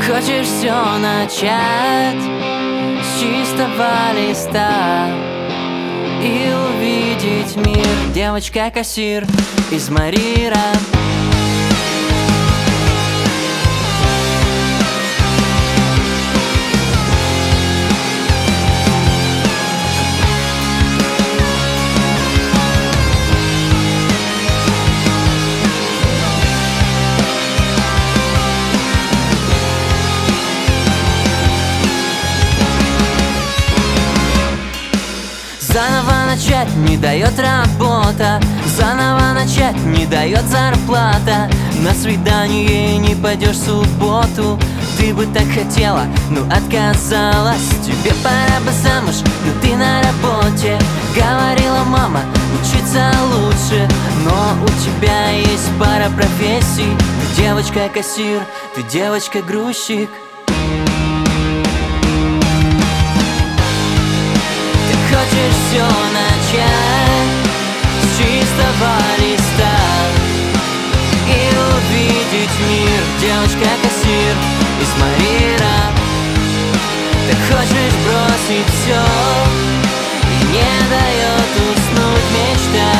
Хочешь все начать с чистого листа и увидеть мир. Девочка-кассир из Марира. Заново начать не дает работа, заново начать не дает зарплата. На свидание не пойдешь в субботу. Ты бы так хотела, но отказалась. Тебе пора бы замуж, но ты на работе. Говорила мама, учиться лучше, но у тебя есть пара профессий. Ты девочка-кассир, ты девочка-грузчик. Хочешь все начать с чистого листа и увидеть мир. Девочка-кассир из Марира. Ты хочешь бросить все и не дает уснуть мечта.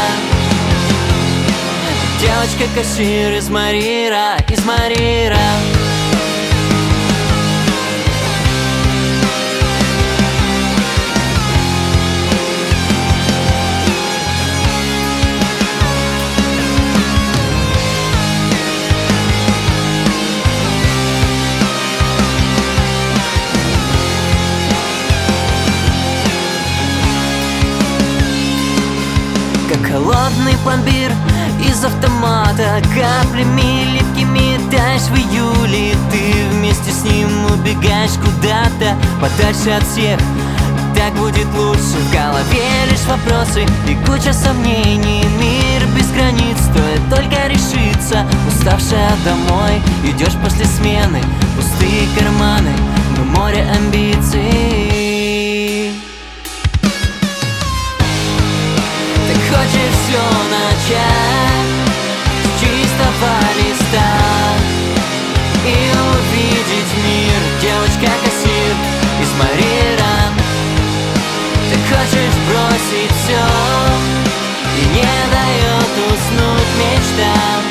Девочка-кассир из Марира, из Марира. Холодный пломбир из автомата, каплями липкими таешь в июле. Ты вместе с ним убегаешь куда-то подальше от всех. Так будет лучше. В голове лишь вопросы и куча сомнений. Мир без границ, стоит только решиться. Уставшая домой, идешь после смены. Пустые карманы, но море амбиций. Хочешь все начать с чистого листа и увидеть мир. Девочка-кассир из Марира. Ты хочешь бросить все и не дает уснуть мечта.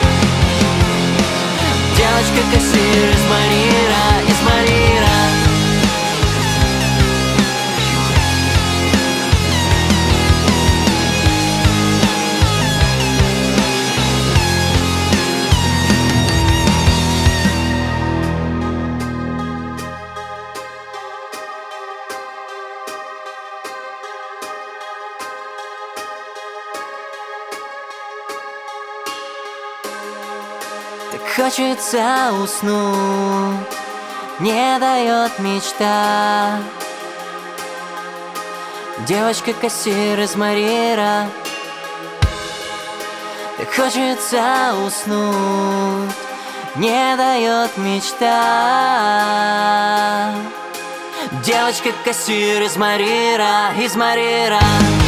Девочка-кассир из Марира, из Марира. Так хочется уснуть, не дает мечта. Девочка-кассир из Марира. Так хочется уснуть, не дает мечта. Девочка-кассир из Марира, из Марира.